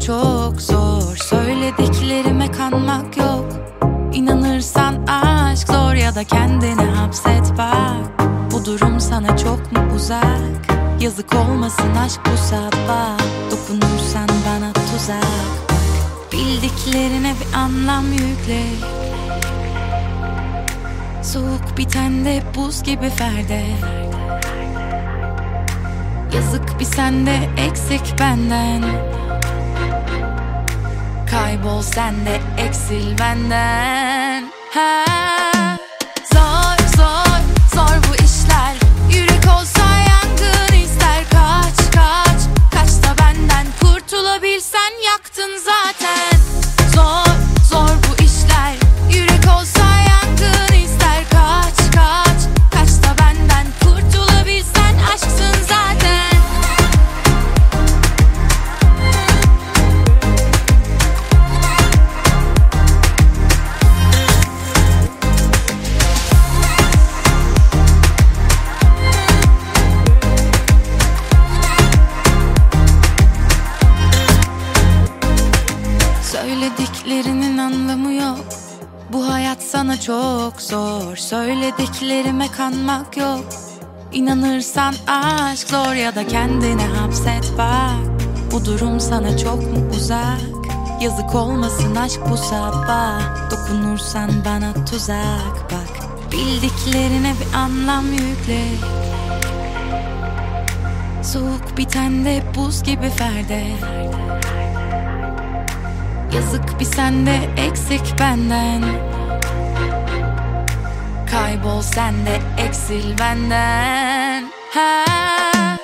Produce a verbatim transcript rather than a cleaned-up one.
çok zor. Söylediklerime kanmak yok. İnanırsan aşk zor, ya da kendini hapset bak. Bu durum sana çok mu uzak? Yazık olmasın aşk bu sabah. Dokunursan bana tuzak bak. Bildiklerine bir anlam yükle. Soğuk bitende buz gibi ferde. Yazık bir sende, eksik benden. Kaybol sen de, eksil benden. Ha, zor zor zor bu işler. Yürek olsa yangın ister. Kaç kaç kaç da benden. Kurtulabilsen yaktın zaten. Zor zor bu işler. Yürek olsa yangın ister. Kaç kaç kaç da benden. Kurtulabilsen aşksın zaten. Söylediklerinin anlamı yok. Bu hayat sana çok zor. Söylediklerime kanmak yok. İnanırsan aşk zor, ya da kendini hapset bak. Bu durum sana çok mu uzak? Yazık olmasın aşk bu sabah. Dokunursan bana tuzak bak. Bildiklerine bir anlam yükle. Soğuk bitende buz gibi ferde. Yazık bir sende, eksik benden. Kaybol sen de, eksil benden. Ha.